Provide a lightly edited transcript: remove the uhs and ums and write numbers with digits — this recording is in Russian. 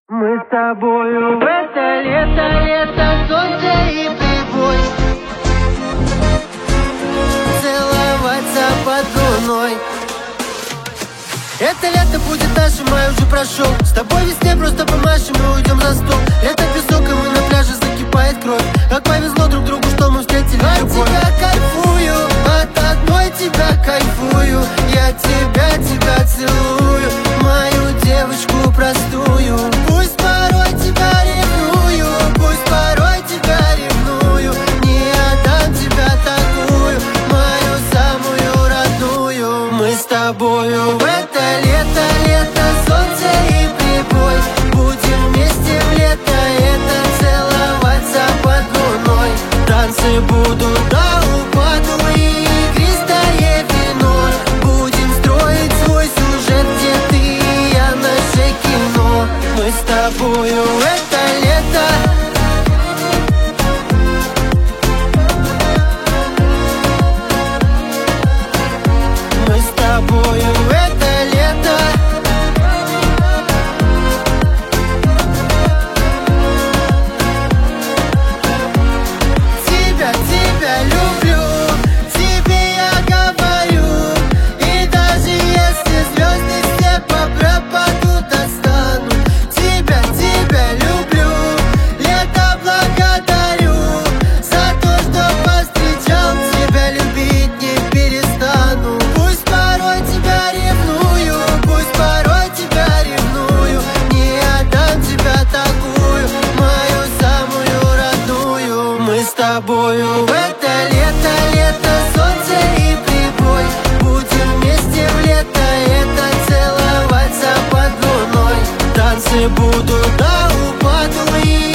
Мы с тобою в это лето, солнце и прибой, целоваться под луной. Это лето будет нашим, май уже прошел. С тобой весне просто помашем и уйдем за стол. Лето песок, и мы на пляже, закипает кровь. Как повезло друг другу, что мы встретили любовь. От тебя кайфую, от одной тебя кайфую. Я тебя целую, мою девочку простую. Пусть порой тебя ревную, пусть порой тебя ревную. Не отдам тебя такую, мою самую родную. Мы с тобою в это лето, солнце и прибой. Будем вместе в лето это целоваться под луной. Танцы будут до упаду и игристое вино. Будем строить свой сюжет, где ты и я, наше кино. Мы с тобою в это лето. Мы с тобою в это лето. Тебя люблю, тебе я говорю. И даже если звезды все пропадут, достану. Тебя люблю, лето благодарю. За то, что повстречал, тебя любить не перестану. Пусть порой тебя ревную, пусть порой тебя ревную. Не отдам тебя такую, мою самую родную. Мы с тобою в это лето, солнце и прибой. Будем вместе в лето это целоваться под луной. Танцы будут до упаду и